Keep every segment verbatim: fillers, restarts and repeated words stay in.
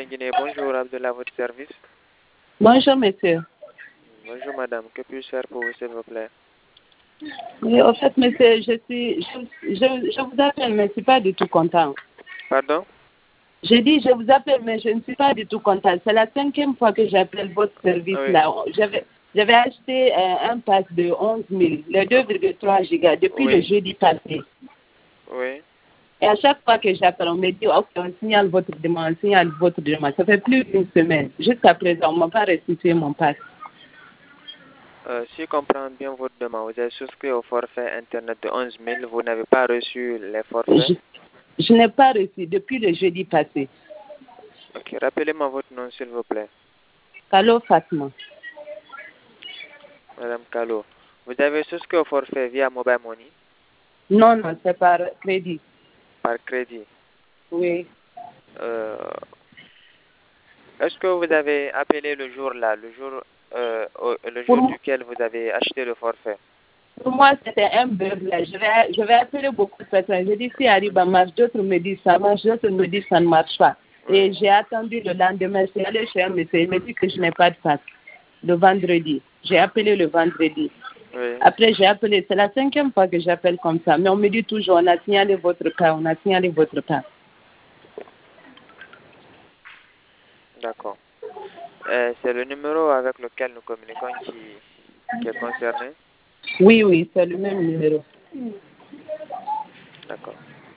Guinée, bonjour, Abdullah, à votre service. Bonjour, monsieur. Bonjour, madame. Que puis-je faire pour vous, s'il vous plaît? Oui, en fait, monsieur, je suis, je, je, je vous appelle, mais je ne suis pas du tout content. Pardon? J'ai dit, je vous appelle, mais je ne suis pas du tout content. C'est la cinquième fois que j'appelle votre service Oui. là. J'avais, j'avais acheté euh, un pass de onze mille, le deux virgule trois gigas, depuis Oui. le jeudi passé. Oui. Et à chaque fois que j'appelle, on me dit, ok, on signale votre demande, on signale votre demande. Ça fait plus d'une semaine. Jusqu'à présent, on ne m'a pas restitué mon pass. Euh, si je comprends bien votre demande, vous avez souscrit au forfait Internet de onze mille, vous n'avez pas reçu les forfaits? Je, je n'ai pas reçu depuis le jeudi passé. Ok, rappelez-moi votre nom, s'il vous plaît. Allô, Fatma. Madame Kalo. Vous avez souscrit au forfait via Mobile Money? Non, non, c'est par crédit. Par crédit? Oui. Euh, Est-ce que vous avez appelé le jour là, le jour, euh, au- le Pour, jour duquel vous avez acheté le forfait? pour moi, c'était un bug là. Je vais, je vais appeler beaucoup de personnes. Je dis si Ariba marche, d'autres me disent ça marche, d'autres me disent ça ne marche pas. Oui. Et j'ai attendu le lendemain. Je suis allé chez un monsieur. Il me dit que je n'ai pas de passe. Le vendredi. J'ai appelé le vendredi. Oui. Après, j'ai appelé. C'est la cinquième fois que j'appelle comme ça. Mais on me dit toujours, on a signalé votre cas, on a signalé votre cas. D'accord. Euh, c'est le numéro avec lequel nous communiquons qui, qui est concerné? Oui, oui, c'est le même numéro. D'accord.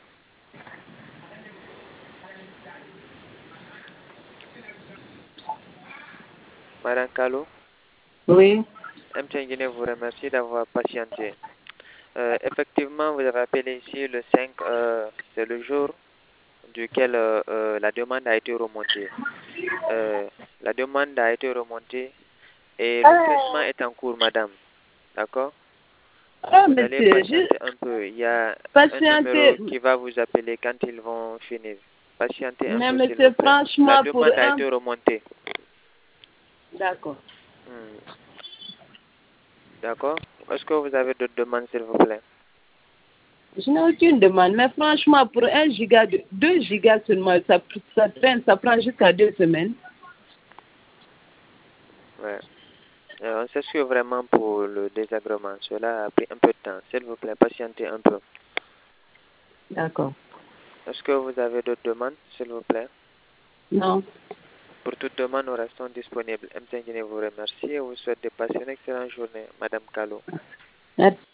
Madame Kalo, Oui. M T N Guinée vous remercie d'avoir patienté. Euh, effectivement, vous avez appelé ici le cinq, euh, c'est le jour duquel euh, euh, la demande a été remontée. Euh, la demande a été remontée et le traitement est en cours, madame. D'accord? Ah, Vous allez monsieur, je... patienter un peu. Il y a un numéro patientez. qui va vous appeler quand ils vont finir. Patientez un Mais peu, s'il vous monsieur, plaît. La franchement, pour demande a un... été remontée. D'accord. Hmm. D'accord? Est-ce que vous avez d'autres demandes, s'il vous plaît? Je n'ai aucune demande, mais franchement, pour un giga, de, deux gigas seulement, ça, ça traîne, ça prend jusqu'à deux semaines. Ouais. Euh, on s'excuse vraiment pour le désagrément. Cela a pris un peu de temps. S'il vous plaît, patientez un peu. D'accord. Est-ce que vous avez d'autres demandes, s'il vous plaît? Non. Pour toute demande, nous restons disponibles. M T N Guinée vous remercie et vous souhaite de passer une excellente journée, Madame Kalo. Merci.